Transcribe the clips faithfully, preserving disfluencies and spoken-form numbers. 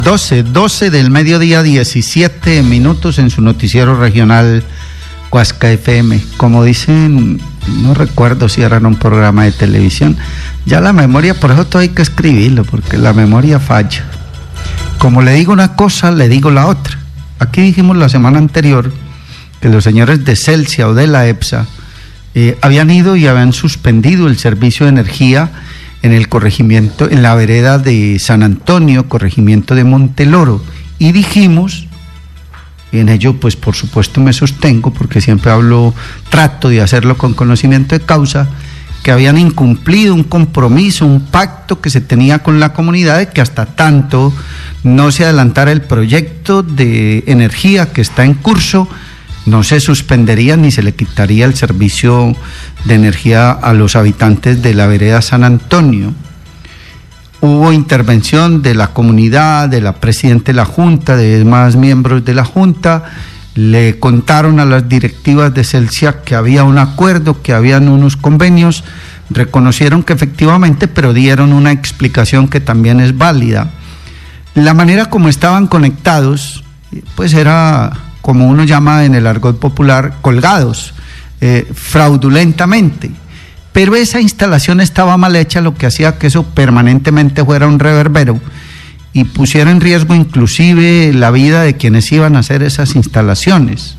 doce, doce del mediodía, diecisiete minutos en su noticiero regional Huasca F M. Como dicen, no recuerdo si era en un programa de televisión, ya la memoria, por eso todo hay que escribirlo, porque la memoria falla. Como le digo una cosa, le digo la otra. Aquí dijimos la semana anterior que los señores de Celsia o de la EPSA eh, habían ido y habían suspendido el servicio de energía en el corregimiento, en la vereda de San Antonio, corregimiento de Monteloro, y dijimos, y en ello pues por supuesto me sostengo, porque siempre hablo, trato de hacerlo con conocimiento de causa, que habían incumplido un compromiso, un pacto que se tenía con la comunidad de que hasta tanto no se adelantara el proyecto de energía que está en curso, no se suspendería ni se le quitaría el servicio de energía a los habitantes de la vereda San Antonio. Hubo intervención de la comunidad, de la presidenta de la Junta, de demás miembros de la Junta, le contaron a las directivas de Celsia que había un acuerdo, que habían unos convenios, reconocieron que efectivamente, pero dieron una explicación que también es válida. La manera como estaban conectados, pues era, como uno llama en el argot popular, colgados, eh, fraudulentamente. Pero esa instalación estaba mal hecha, lo que hacía que eso permanentemente fuera un reverbero y pusiera en riesgo inclusive la vida de quienes iban a hacer esas instalaciones.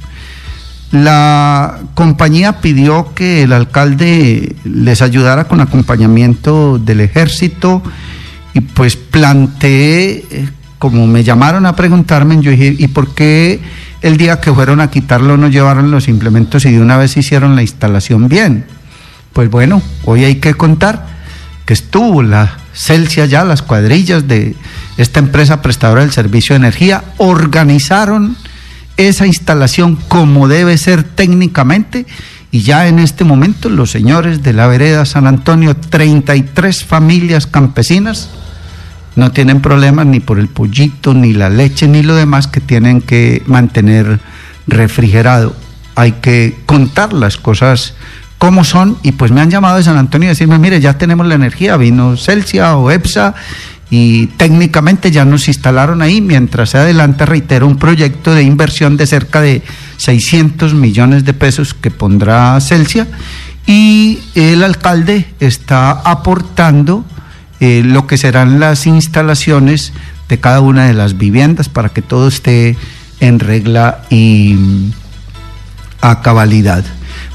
La compañía pidió que el alcalde les ayudara con acompañamiento del ejército y pues planteé, como me llamaron a preguntarme, yo dije, ¿y por qué el día que fueron a quitarlo no llevaron los implementos y de una vez hicieron la instalación bien? Pues bueno, hoy hay que contar que estuvo la Celsia ya, las cuadrillas de esta empresa prestadora del servicio de energía, organizaron esa instalación como debe ser técnicamente y ya en este momento los señores de la vereda San Antonio, treinta y tres familias campesinas, no tienen problemas ni por el pollito, ni la leche, ni lo demás que tienen que mantener refrigerado. Hay que contar las cosas como son, y pues me han llamado de San Antonio y decirme, mire, ya tenemos la energía, vino Celsia o EPSA, y técnicamente ya nos instalaron ahí, mientras se adelanta, reitero, un proyecto de inversión de cerca de seiscientos millones de pesos que pondrá Celsia, y el alcalde está aportando eh, lo que serán las instalaciones de cada una de las viviendas para que todo esté en regla y a cabalidad.